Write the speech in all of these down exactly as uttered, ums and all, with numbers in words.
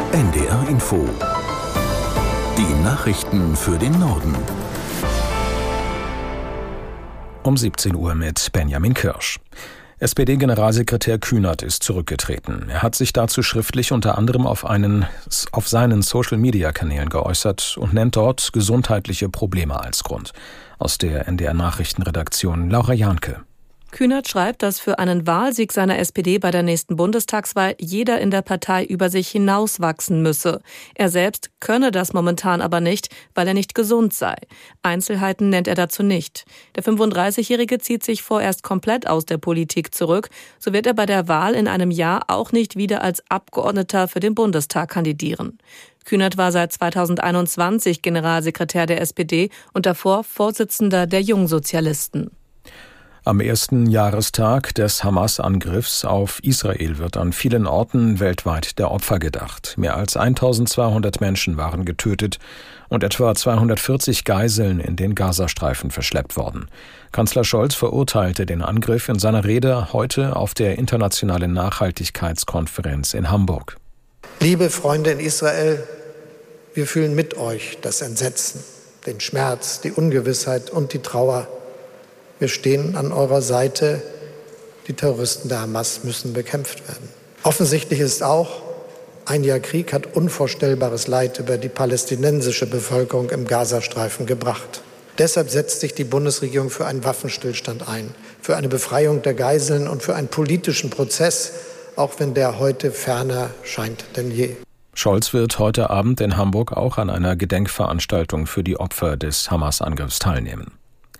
N D R Info. Die Nachrichten für den Norden. Um siebzehn Uhr mit Benjamin Kirsch. S P D-Generalsekretär Kühnert ist zurückgetreten. Er hat sich dazu schriftlich unter anderem auf, einen, auf seinen Social-Media-Kanälen geäußert und nennt dort gesundheitliche Probleme als Grund. Aus der N D R-Nachrichtenredaktion Laura Jahnke. Kühnert schreibt, dass für einen Wahlsieg seiner S P D bei der nächsten Bundestagswahl jeder in der Partei über sich hinauswachsen müsse. Er selbst könne das momentan aber nicht, weil er nicht gesund sei. Einzelheiten nennt er dazu nicht. Der fünfunddreißigjährige zieht sich vorerst komplett aus der Politik zurück. So wird er bei der Wahl in einem Jahr auch nicht wieder als Abgeordneter für den Bundestag kandidieren. Kühnert war seit zweitausendeinundzwanzig Generalsekretär der S P D und davor Vorsitzender der Jungsozialisten. Am ersten Jahrestag des Hamas-Angriffs auf Israel wird an vielen Orten weltweit der Opfer gedacht. Mehr als eintausendzweihundert Menschen waren getötet und etwa zweihundertvierzig Geiseln in den Gazastreifen verschleppt worden. Kanzler Scholz verurteilte den Angriff in seiner Rede heute auf der Internationalen Nachhaltigkeitskonferenz in Hamburg. Liebe Freunde in Israel, wir fühlen mit euch das Entsetzen, den Schmerz, die Ungewissheit und die Trauer. Wir stehen an eurer Seite. Die Terroristen der Hamas müssen bekämpft werden. Offensichtlich ist auch, ein Jahr Krieg hat unvorstellbares Leid über die palästinensische Bevölkerung im Gazastreifen gebracht. Deshalb setzt sich die Bundesregierung für einen Waffenstillstand ein, für eine Befreiung der Geiseln und für einen politischen Prozess, auch wenn der heute ferner scheint denn je. Scholz wird heute Abend in Hamburg auch an einer Gedenkveranstaltung für die Opfer des Hamas-Angriffs teilnehmen.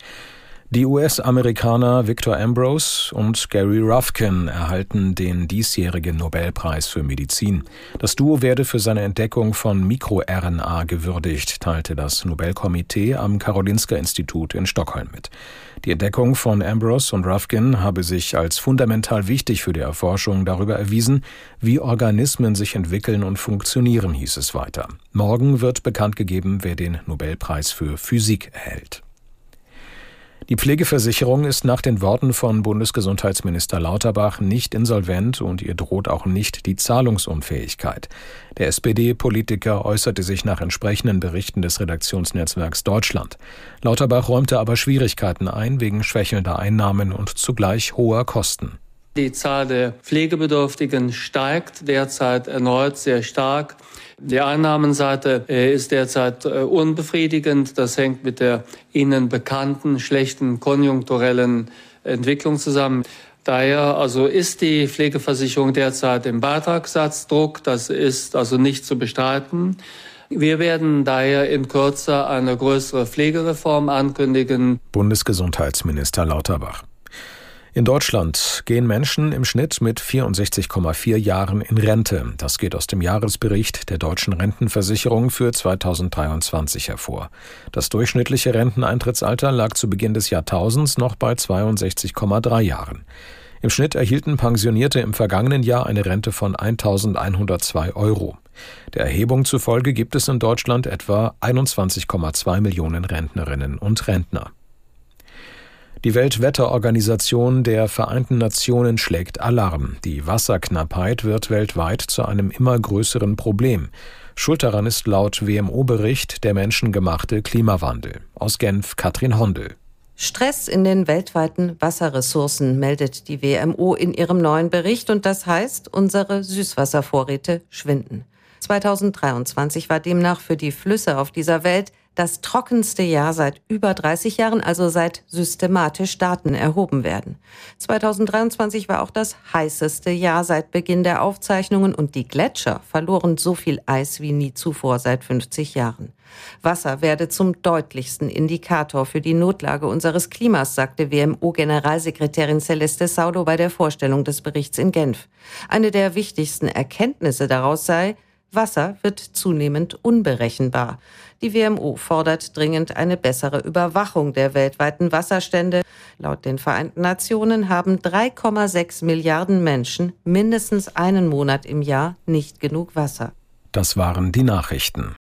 Die U S-Amerikaner Victor Ambros und Gary Ruvkun erhalten den diesjährigen Nobelpreis für Medizin. Das Duo werde für seine Entdeckung von MikroR N A gewürdigt, teilte das Nobelkomitee am Karolinska-Institut in Stockholm mit. Die Entdeckung von Ambros und Ruvkun habe sich als fundamental wichtig für die Erforschung darüber erwiesen, wie Organismen sich entwickeln und funktionieren, hieß es weiter. Morgen wird bekannt gegeben, wer den Nobelpreis für Physik erhält. Die Pflegeversicherung ist nach den Worten von Bundesgesundheitsminister Lauterbach nicht insolvent und ihr droht auch nicht die Zahlungsunfähigkeit. Der S P D-Politiker äußerte sich nach entsprechenden Berichten des Redaktionsnetzwerks Deutschland. Lauterbach räumte aber Schwierigkeiten ein wegen schwächelnder Einnahmen und zugleich hoher Kosten. Die Zahl der Pflegebedürftigen steigt derzeit erneut sehr stark. Die Einnahmenseite ist derzeit unbefriedigend. Das hängt mit der Ihnen bekannten schlechten konjunkturellen Entwicklung zusammen. Daher also ist die Pflegeversicherung derzeit im Beitragssatzdruck. Das ist also nicht zu bestreiten. Wir werden daher in Kürze eine größere Pflegereform ankündigen. Bundesgesundheitsminister Lauterbach. In Deutschland gehen Menschen im Schnitt mit vierundsechzig Komma vier Jahren in Rente. Das geht aus dem Jahresbericht der Deutschen Rentenversicherung für zweitausenddreiundzwanzig hervor. Das durchschnittliche Renteneintrittsalter lag zu Beginn des Jahrtausends noch bei zweiundsechzig Komma drei Jahren. Im Schnitt erhielten Pensionierte im vergangenen Jahr eine Rente von eintausendeinhundertzwei Euro. Der Erhebung zufolge gibt es in Deutschland etwa einundzwanzig Komma zwei Millionen Rentnerinnen und Rentner. Die Weltwetterorganisation der Vereinten Nationen schlägt Alarm. Die Wasserknappheit wird weltweit zu einem immer größeren Problem. Schuld daran ist laut W M O-Bericht der menschengemachte Klimawandel. Aus Genf Katrin Hondel. Stress in den weltweiten Wasserressourcen, meldet die W M O in ihrem neuen Bericht. Und das heißt, unsere Süßwasservorräte schwinden. zweitausenddreiundzwanzig war demnach für die Flüsse auf dieser Welt das trockenste Jahr seit über dreißig Jahren, also seit systematisch Daten erhoben werden. zweitausenddreiundzwanzig war auch das heißeste Jahr seit Beginn der Aufzeichnungen und die Gletscher verloren so viel Eis wie nie zuvor seit fünfzig Jahren. Wasser werde zum deutlichsten Indikator für die Notlage unseres Klimas, sagte W M O-Generalsekretärin Celeste Saulo bei der Vorstellung des Berichts in Genf. Eine der wichtigsten Erkenntnisse daraus sei, Wasser wird zunehmend unberechenbar. Die W M O fordert dringend eine bessere Überwachung der weltweiten Wasserstände. Laut den Vereinten Nationen haben drei Komma sechs Milliarden Menschen mindestens einen Monat im Jahr nicht genug Wasser. Das waren die Nachrichten.